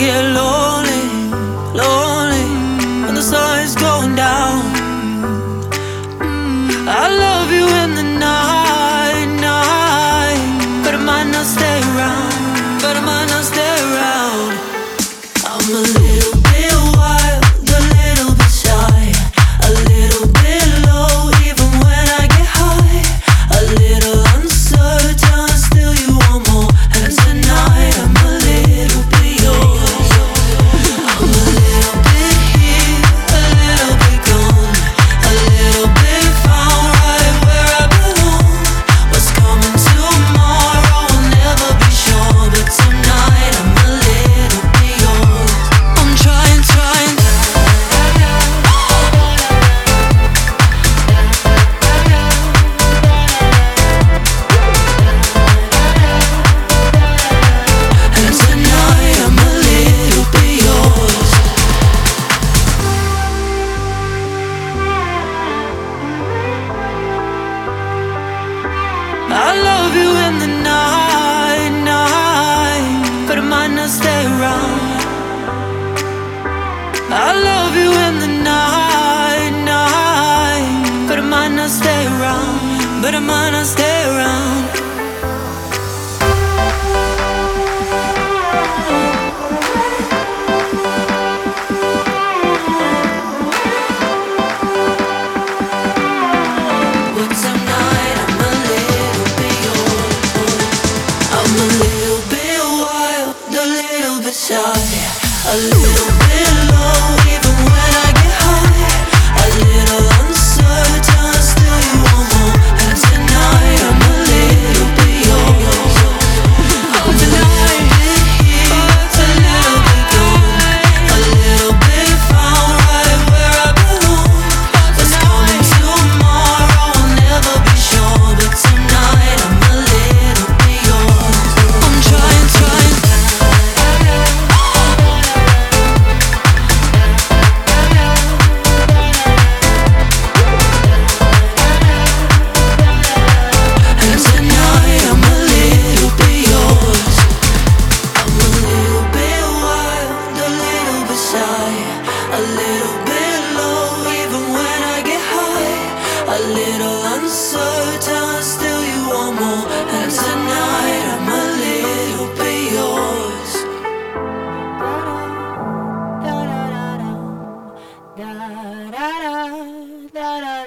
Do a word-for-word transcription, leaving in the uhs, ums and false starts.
get lonely, lonely when the sun is going down. I love you in the night, night, but I might not stay around, but I might not stay around. I'm a little bit wild, a little bit shy, a little bit low even when I get high, a little uncertain, still you want more. And tonight I'm a little bit yours. I'm a little bit here, a little bit gone, a little bit found right where I belong. What's coming tomorrow I'll never be sure, but tonight I'm a little bit yours. I'm trying, trying. And tonight I'm a little bit yours. I love you in the night, night, but I might not stay around. I love you in the night, night, but I might not stay around, but I might not stay around. But tonight I'm a little bit yours. I'm a little bit wild, a little bit shy, a little bit low even when I get high, a little uncertain, still you want more. And tonight I'm a little bit yours. I'm a little bit here, a little bit gone, a little bit found right where I belong. What's coming tomorrow I'll never be sure, but tonight I'm a little bit yours. I'm trying, trying. And tonight I'm a little bit yours. I'm a little bit wild, a little bit shy, a little bit low even when I get high, a little uncertain, still you want more. And tonight I'm a little bit yours. Da da da da da da da da da.